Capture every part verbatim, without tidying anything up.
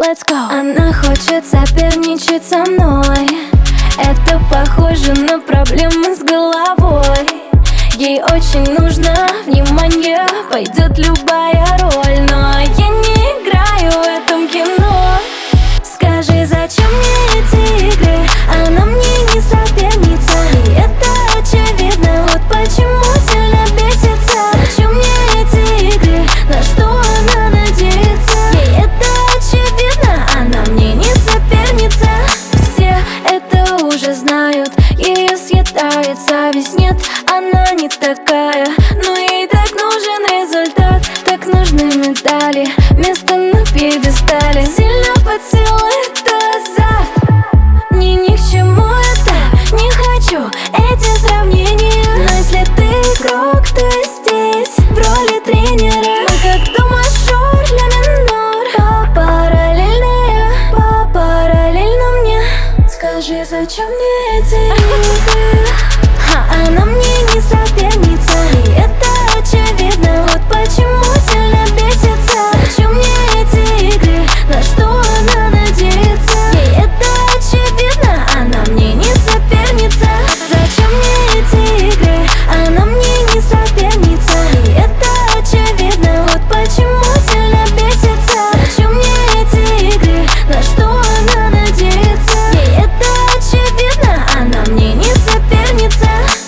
let's go. Она хочет соперничать со мной. Это похоже на проблемы с головой. Ей очень нужно внимание, пойдет любая роль, но я не играю в этом кино. Скажи, зачем мне эти игры? Она мне не соперница, и это очевидно. Вот почему сильно бесится. Зачем мне эти игры? На что она надеется? Ей это очевидно, она мне не соперница. Все это уже знают, ее съедает совесть. Нет, она не такая, но ей так нужен результат. Так нужны медали, место на пьедестале. Сильно подсела это азарт. Мне ни к чему это, не хочу эти сравнения. Но если ты игрок, то я здесь в роли тренера. Мы как до мажор, ля минор, по параллельная, по параллельно мне. Скажи, зачем мне эти игры? Она мне не соперница, и это очевидно. Вот почему сильно бесится. Зачем мне эти игры? На что она надеется? Ей это очевидно, она мне не соперница. Зачем мне эти игры? Она мне не соперница, и это очевидно. Вот почему сильно бесится. Зачем мне эти игры? На что она надеется? Ей это очевидно, она мне не соперница.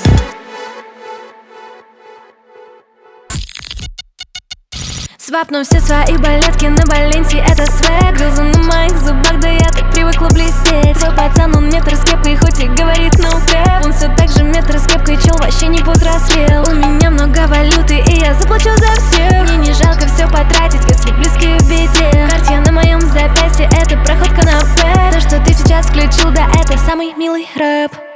Свапну все свои балетки на Баленси, это свэг. Глаза на моих зубах, да я так привыкла блестеть. Твой пацан, он метр с кепкой, хоть и говорит no cap. Он все так же метр с кепкой, чел вообще не повзрослел. У меня много валюты, и я заплачу за всех. Мне не жалко все потратить, если близкие в беде. Карте на моем запястье, это проходка на пэт. То, что ты сейчас включил, да это самый милый рэп.